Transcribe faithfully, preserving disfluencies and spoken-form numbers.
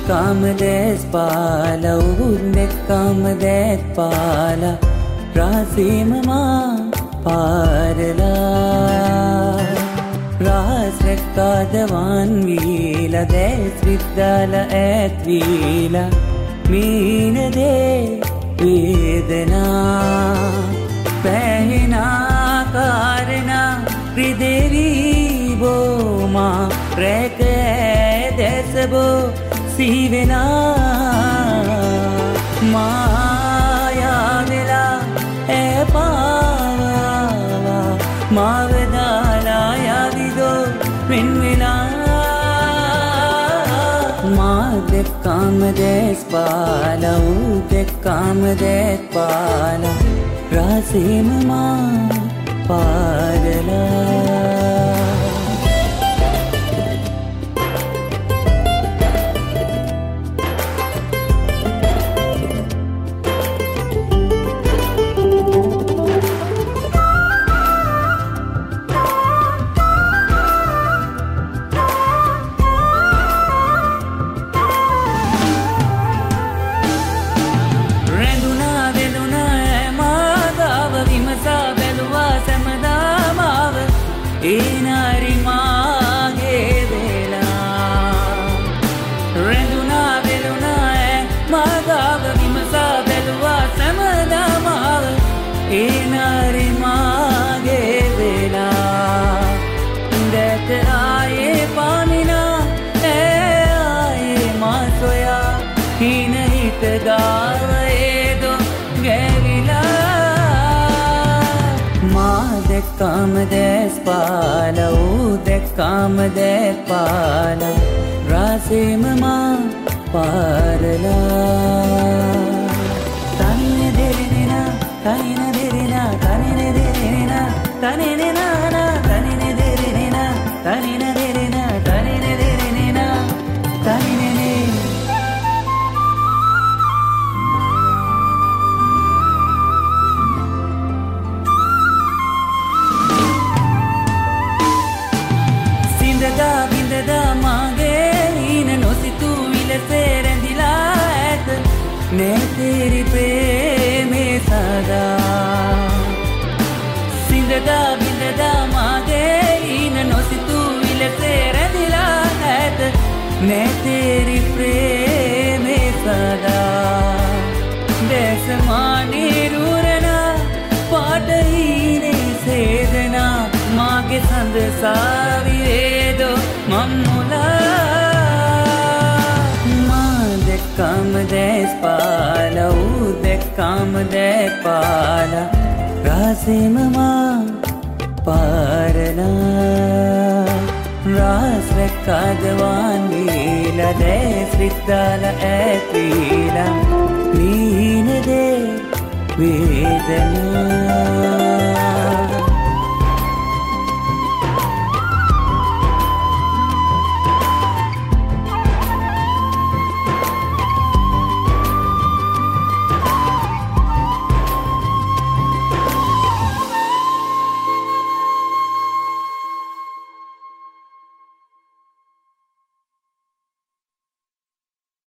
දෙක්කම දැස් පාලා උන් දෙක්කම දැත් පාලා රාසීම මා පාරලා රාස් රැක්කාදවන් වීලා දැස් විද්දාලා ඈත් වීලා මීනදේ වේදනා පැහිනා කාරණා රිදෙවී බෝමා රැක දැසබෝ සිහිවෙනා මායාවෙලා ඇපාවා මාවදාලා යවිදෝ වෙන්වෙලා මා දෙක්කම දැස් පාලා ඌ දෙක්කම දැත් පාලා රාසීම මා පාරලා ඒනරි මාගේ වෙලා රැඳුනා වෙලුනා ඈ මාගාව විමසා බැලුවා සැමදාමාව ඒනරි මාගේ වෙලා දැත ආයේ පාමිනා ඈ ආයේ මා සොයා හින හිත ගාව ඒදෝ ගැවිලා මා දෙක්කම දැස් පාලා ඌ දෙක්කම දැත් පාලා රාසීම මා පාරලා තනින දෙරිනා තනින දෙරිනා තනින දෙරිනා තනින නානා තනින දෙරිනා තනින දෙරිනා තනින දෙරිනා තනිනේ සිඳදා බිඳදා මාගේ හින නොසිතූ විලසේ රැඳිලා ඇත නැතෙරි ප්‍රේමේ සදා සිඳදා බිඳදා මාගේ හින නොසිතූ විලසේ රැඳිලා ඇත නැතෙරි ප්‍රේමේ සදා දැසමා නිරුරණා පාටහිනේ සේදනා මාගේ සඳ සාවිවේදෝ මම්මුලා මා දෙක්කම දැස් පාලා ඌ දෙක්කම දැත් පාලා රාසීම මා පාරලා රාස් රැක්කාදවන් වීලා දැස් විද්දාලා ඈත් වීලා මීනදේ වේදනා